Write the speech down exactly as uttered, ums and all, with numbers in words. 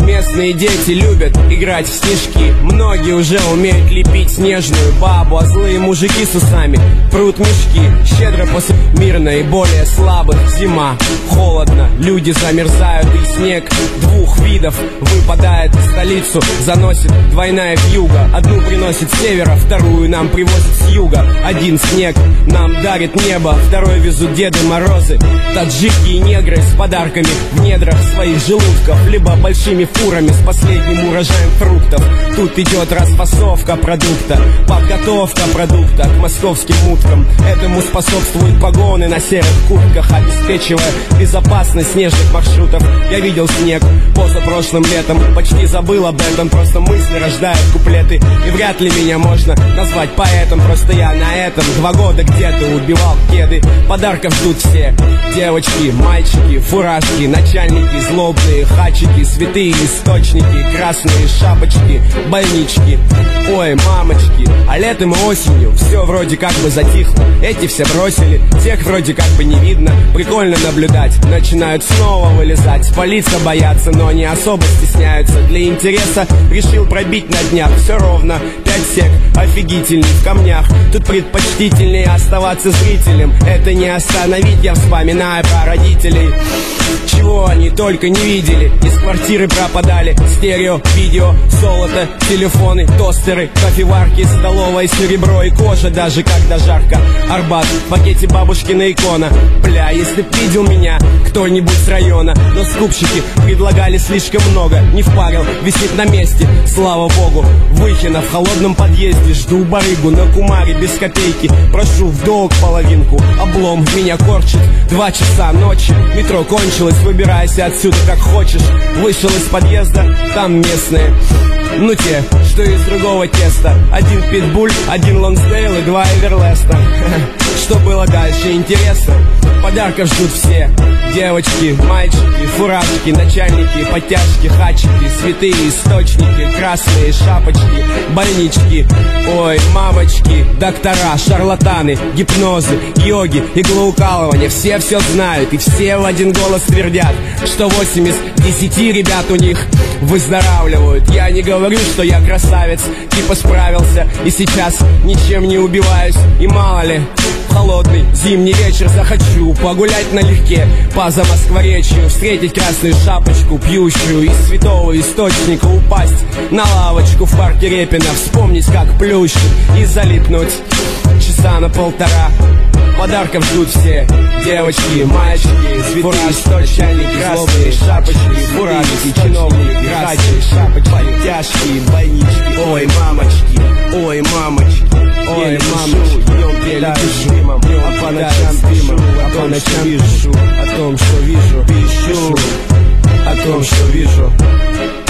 Местные дети любят играть в снежки. Многие уже умеют лепить снежную бабу, а злые мужики с усами прут мешки. Щедро после мир наиболее слабых. Зима, холодно, люди замерзают, и снег двух видов выпадает в столицу, заносит двойная вьюга. Одну приносит с севера, вторую нам привозит с юга. Один снег нам дарит небо, второй везут Деды Морозы. Таджики и негры с подарками в недрах своих желудков, либо большими фурами с последним урожаем фруктов. Тут идет расфасовка продукта, подготовка продукта к московским уткам. Этому способствуют погоны на серых куртках, обеспечивая безопасность снежных маршрутов. Я видел снег позапрошлым летом, почти забыл об этом, просто мысли рождают куплеты. И вряд ли меня можно назвать поэтом, просто я на этом два года где-то убивал кеды. Подарков ждут все: девочки, мальчики, фуражки, начальники, злобные хачики, святые источники, красные шапочки, больнички. Ой, мамочки, а летом и осенью все вроде как бы затихло. Эти все бросили, тех вроде как бы не видно. Прикольно наблюдать, начинают снова вылезать. Спалиться боятся, но не особо стесняются. Для интереса решил пробить на днях. Все ровно, пять сек, офигительный в камнях. Тут предпочтительнее оставаться зрителем. Это не остановить, я вспоминаю про родителей. Чего они только не видели. Из квартиры пропадали стерео, видео, золото, телефоны, тостеры, кофеварки, столовая, серебро и кожа, даже когда жарко. Арбат, в пакете бабушкина икона. Бля, если б видел меня кто-нибудь с района. Но скупщики предлагали слишком много. Не впарил, висит на месте, слава богу. Выхина в холодном подъезде, жду барыгу на кумаре без копейки. Прошу в долг половинку, облом меня корчит. Два часа ночи, метро кончилось, выбирайся отсюда как хочешь. Вышел из подъезда, там местные, ну те, что из другого теста. Один питбуль, один лонсдейл и два эверлеста. Что было дальше, интересно? Подарков ждут все: девочки, мальчики, фуражки, начальники, подтяжки, хачики, святые источники, красные шапочки, больнички. Ой, мамочки, доктора, шарлатаны, гипнозы, йоги, иглоукалывания. Все все знают и все в один голос твердят, что восемь из десяти ребят у них выздоравливают. Я не говорю, что я красавец, типа справился и сейчас ничем не убиваюсь. И мало ли, холодный зимний вечер захочу погулять налегке по Замоскворечью, встретить красную шапочку, пьющую из святого источника, упасть на лавочку в парке Репина, вспомнить, как плющит, и залипнуть часа на полтора. Подарков ждут все: девочки, мальчики, фуражки, начальники, красные шапочки, фуражки, чиновники, красные шапочки, подтяжки, больнички. Ой, мамочки, ой, мамочки, ой, мамочки, днем пишу, а по ночам пишу, а по ночам пишу о том, что вижу, пишу о том, что вижу.